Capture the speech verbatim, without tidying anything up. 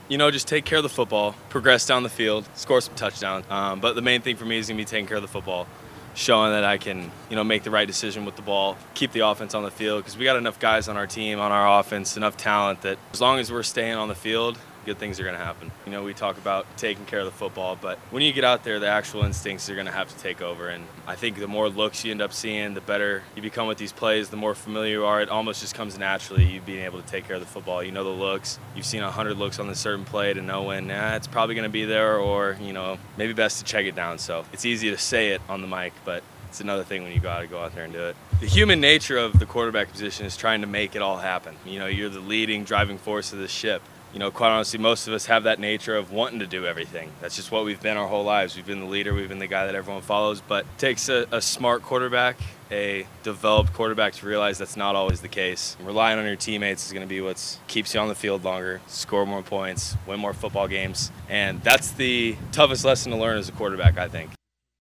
You know, just take care of the football, progress down the field, score some touchdowns. Um, but the main thing for me is going to be taking care of the football, showing that I can, you know, make the right decision with the ball, keep the offense on the field, because we got enough guys on our team, on our offense, enough talent that as long as we're staying on the field, good things are going to happen. You know, we talk about taking care of the football, but when you get out there, the actual instincts are going to have to take over. And I think the more looks you end up seeing, the better you become with these plays, the more familiar you are. It almost just comes naturally, you being able to take care of the football. You know the looks. You've seen a hundred looks on this certain play to know when nah, it's probably going to be there, or, you know, maybe best to check it down. So it's easy to say it on the mic, but it's another thing when you got to go out there and do it. The human nature of the quarterback position is trying to make it all happen. You know, you're the leading driving force of the ship. You know, quite honestly, most of us have that nature of wanting to do everything. That's just what we've been our whole lives. We've been the leader, we've been the guy that everyone follows, but it takes a, a smart quarterback, a developed quarterback to realize that's not always the case. Relying on your teammates is going to be what keeps you on the field longer, score more points, win more football games, and that's the toughest lesson to learn as a quarterback, I think.